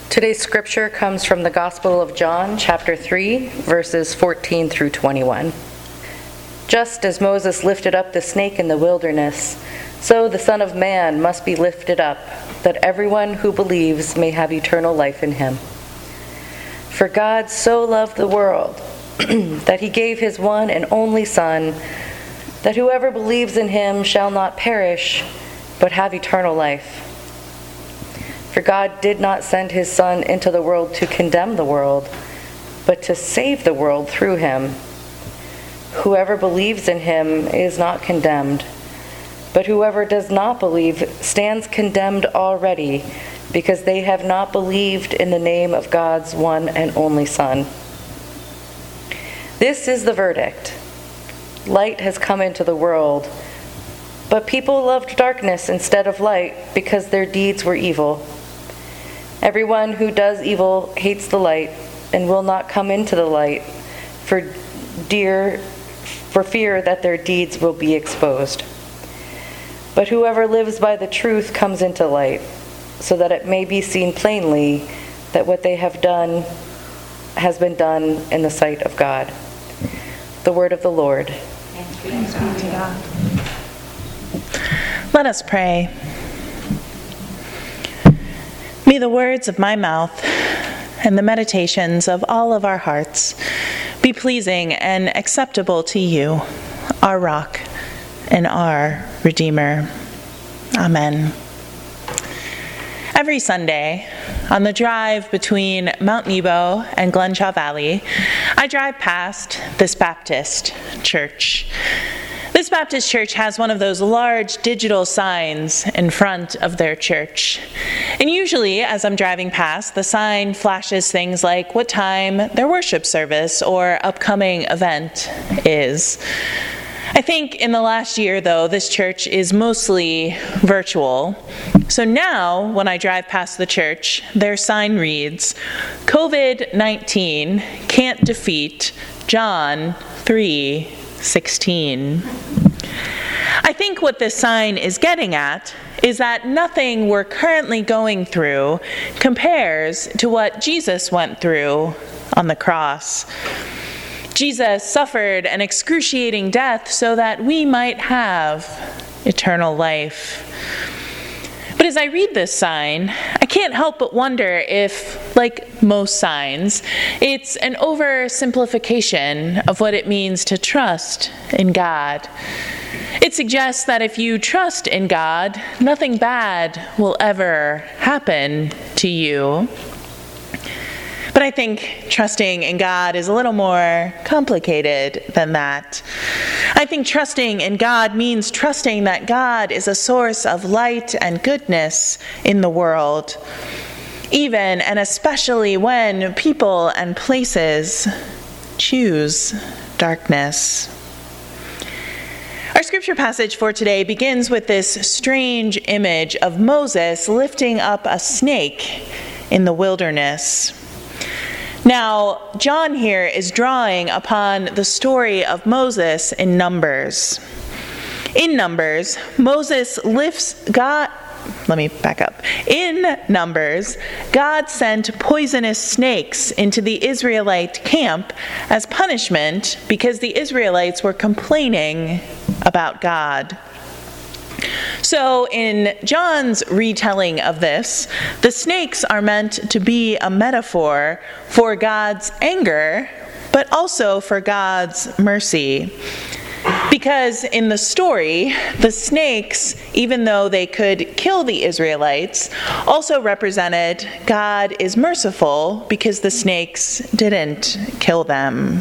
Today's scripture comes from the Gospel of John, chapter 3, verses 14 through 21. Just as Moses lifted up the snake in the wilderness, so the Son of Man must be lifted up, that everyone who believes may have eternal life in him. For God so loved the world that he gave his one and only Son, that whoever believes in him shall not perish, but have eternal life. For God did not send his Son into the world to condemn the world, but to save the world through him. Whoever believes in him is not condemned, but whoever does not believe stands condemned already, because they have not believed in the name of God's one and only Son. This is the verdict. Light has come into the world, but people loved darkness instead of light because their deeds were evil. Everyone who does evil hates the light and will not come into the light for fear that their deeds will be exposed. But whoever lives by the truth comes into light, so that it may be seen plainly that what they have done has been done in the sight of God. The word of the Lord. Thanks be to God. Let us pray. May the words of my mouth and the meditations of all of our hearts be pleasing and acceptable to you, our rock and our Redeemer. Amen. Every Sunday, on the drive between Mount Nebo and Glenshaw Valley, I drive past this Baptist church. This Baptist church has one of those large digital signs in front of their church. And usually, as I'm driving past, the sign flashes things like what time their worship service or upcoming event is. I think in the last year, though, this church is mostly virtual. So now, when I drive past the church, their sign reads, COVID-19 can't defeat John 3:16. I think what this sign is getting at is that nothing we're currently going through compares to what Jesus went through on the cross. Jesus suffered an excruciating death so that we might have eternal life. But as I read this sign, I can't help but wonder if, like most signs, it's an oversimplification of what it means to trust in God. It suggests that if you trust in God, nothing bad will ever happen to you. But I think trusting in God is a little more complicated than that. I think trusting in God means trusting that God is a source of light and goodness in the world, even and especially when people and places choose darkness. Our scripture passage for today begins with this strange image of Moses lifting up a snake in the wilderness. Now, John here is drawing upon the story of Moses in Numbers. In Numbers, Moses lifts God. Let me back up. In Numbers, God sent poisonous snakes into the Israelite camp as punishment because the Israelites were complaining about God. So in John's retelling of this, the snakes are meant to be a metaphor for God's anger, but also for God's mercy. Because in the story, the snakes, even though they could kill the Israelites, also represented God is merciful because the snakes didn't kill them.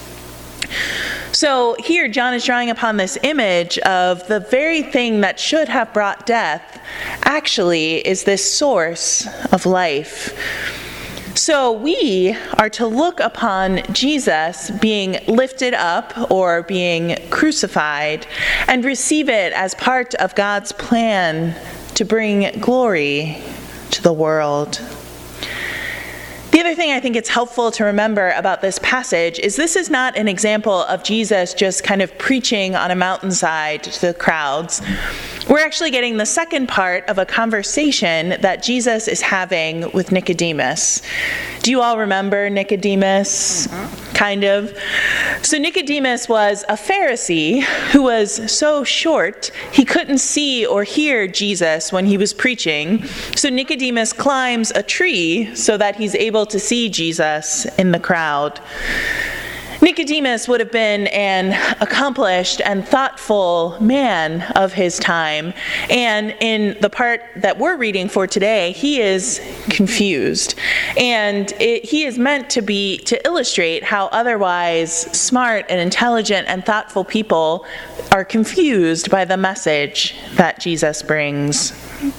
So here John is drawing upon this image of the very thing that should have brought death actually is this source of life. So we are to look upon Jesus being lifted up or being crucified and receive it as part of God's plan to bring glory to the world. The other thing I think it's helpful to remember about this passage is this is not an example of Jesus just kind of preaching on a mountainside to the crowds. We're actually getting the second part of a conversation that Jesus is having with Nicodemus. Do you all remember Nicodemus? Kind of. So Nicodemus was a Pharisee who was so short he couldn't see or hear Jesus when he was preaching. So Nicodemus climbs a tree so that he's able to see Jesus in the crowd. Nicodemus would have been an accomplished and thoughtful man of his time, and in the part that we're reading for today, he is confused. And he is meant to illustrate how otherwise smart and intelligent and thoughtful people are confused by the message that Jesus brings.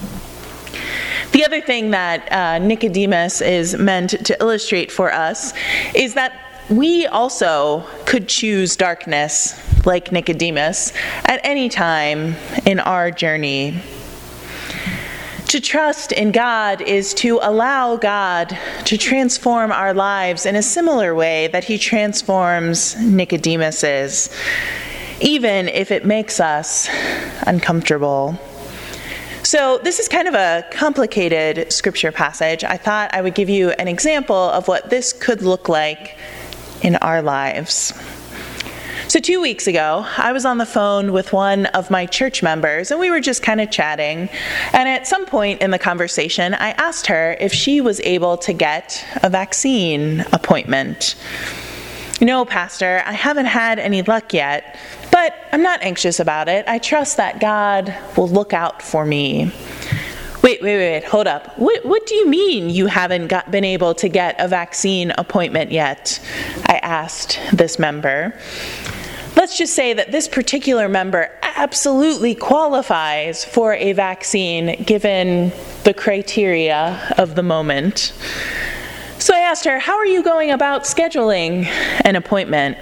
The other thing that Nicodemus is meant to illustrate for us is that we also could choose darkness like Nicodemus at any time in our journey. To trust in God is to allow God to transform our lives in a similar way that he transforms Nicodemus's, even if it makes us uncomfortable. So this is kind of a complicated scripture passage. I thought I would give you an example of what this could look like in our lives. So 2 weeks ago, I was on the phone with one of my church members, and we were just kind of chatting. And at some point in the conversation, I asked her if she was able to get a vaccine appointment. No, Pastor, I haven't had any luck yet, but I'm not anxious about it. I trust that God will look out for me. Wait, hold up. What do you mean you haven't been able to get a vaccine appointment yet? I asked this member. Let's just say that this particular member absolutely qualifies for a vaccine given the criteria of the moment. So I asked her, how are you going about scheduling an appointment?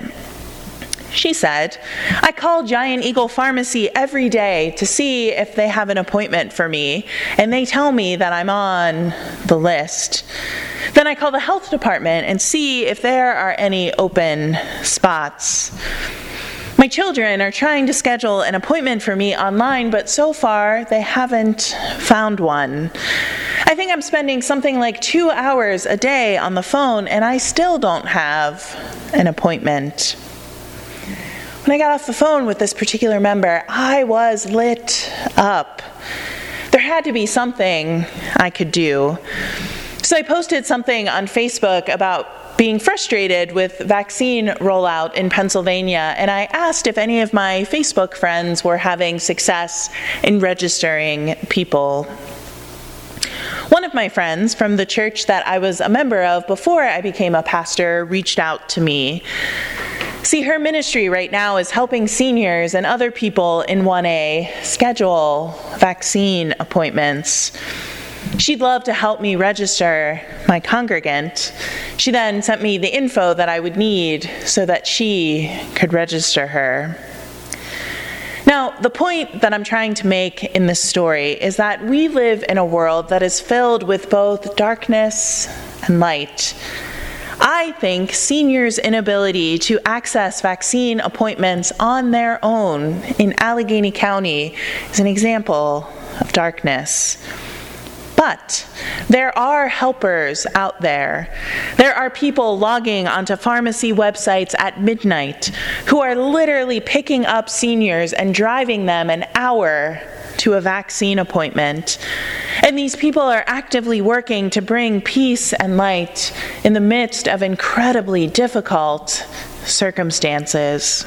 She said, I call Giant Eagle Pharmacy every day to see if they have an appointment for me, and they tell me that I'm on the list. Then I call the health department and see if there are any open spots. My children are trying to schedule an appointment for me online, but so far they haven't found one. I think I'm spending something like 2 hours a day on the phone, and I still don't have an appointment. When I got off the phone with this particular member, I was lit up. There had to be something I could do. So I posted something on Facebook about being frustrated with vaccine rollout in Pennsylvania, and I asked if any of my Facebook friends were having success in registering people. One of my friends from the church that I was a member of before I became a pastor reached out to me. See, her ministry right now is helping seniors and other people in 1A schedule vaccine appointments. She'd love to help me register my congregant. She then sent me the info that I would need so that she could register her. Now, the point that I'm trying to make in this story is that we live in a world that is filled with both darkness and light. I think seniors' inability to access vaccine appointments on their own in Allegheny County is an example of darkness. But there are helpers out there. There are people logging onto pharmacy websites at midnight who are literally picking up seniors and driving them an hour to a vaccine appointment. And these people are actively working to bring peace and light in the midst of incredibly difficult circumstances.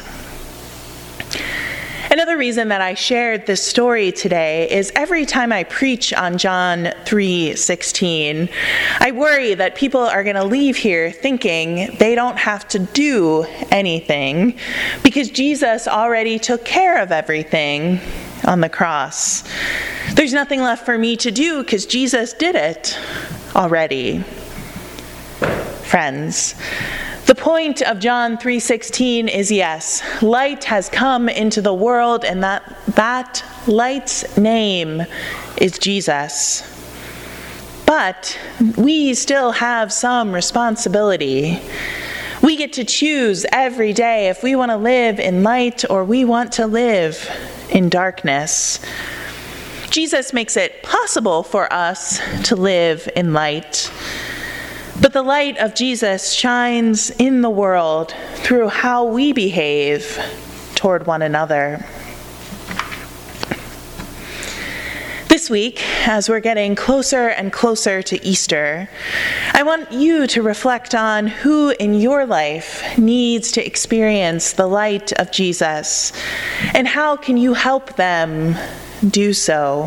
Another reason that I shared this story today is every time I preach on John 3:16, I worry that people are going to leave here thinking they don't have to do anything because Jesus already took care of everything on the cross. There's nothing left for me to do because Jesus did it already. Friends, the point of John 3:16 is yes, light has come into the world, and that light's name is Jesus. But we still have some responsibility. We get to choose every day if we want to live in light or we want to live in darkness. Jesus makes it possible for us to live in light. But the light of Jesus shines in the world through how we behave toward one another. This week, as we're getting closer and closer to Easter, I want you to reflect on who in your life needs to experience the light of Jesus, and how can you help them do so.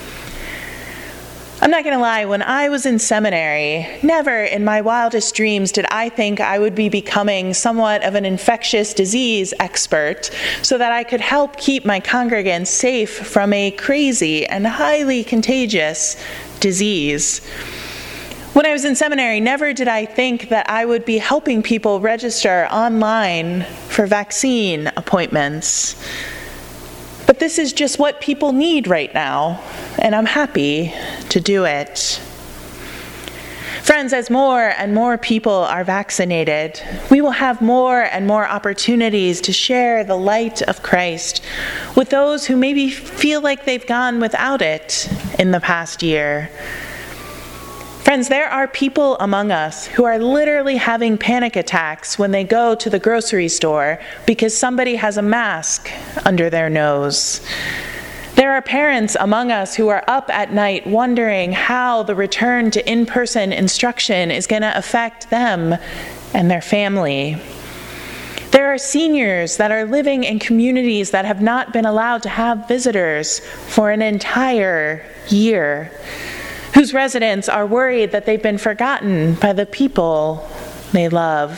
I'm not going to lie, when I was in seminary, never in my wildest dreams did I think I would be becoming somewhat of an infectious disease expert so that I could help keep my congregants safe from a crazy and highly contagious disease. When I was in seminary, never did I think that I would be helping people register online for vaccine appointments. But this is just what people need right now, and I'm happy to do it. Friends, as more and more people are vaccinated, we will have more and more opportunities to share the light of Christ with those who maybe feel like they've gone without it in the past year. Friends, there are people among us who are literally having panic attacks when they go to the grocery store because somebody has a mask under their nose. There are parents among us who are up at night wondering how the return to in-person instruction is going to affect them and their family. There are seniors that are living in communities that have not been allowed to have visitors for an entire year, whose residents are worried that they've been forgotten by the people they love.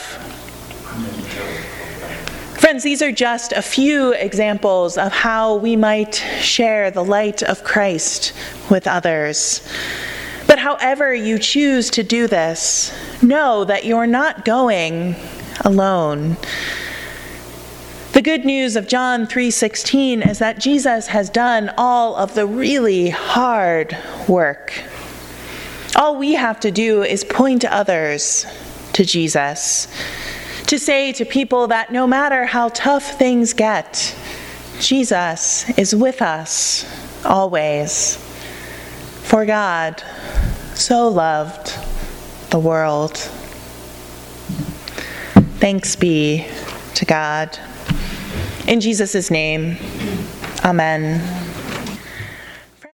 Friends, these are just a few examples of how we might share the light of Christ with others. But however you choose to do this, know that you're not going alone. The good news of John 3:16 is that Jesus has done all of the really hard work. All we have to do is point others to Jesus, to say to people that no matter how tough things get, Jesus is with us always. For God so loved the world. Thanks be to God. In Jesus' name, amen.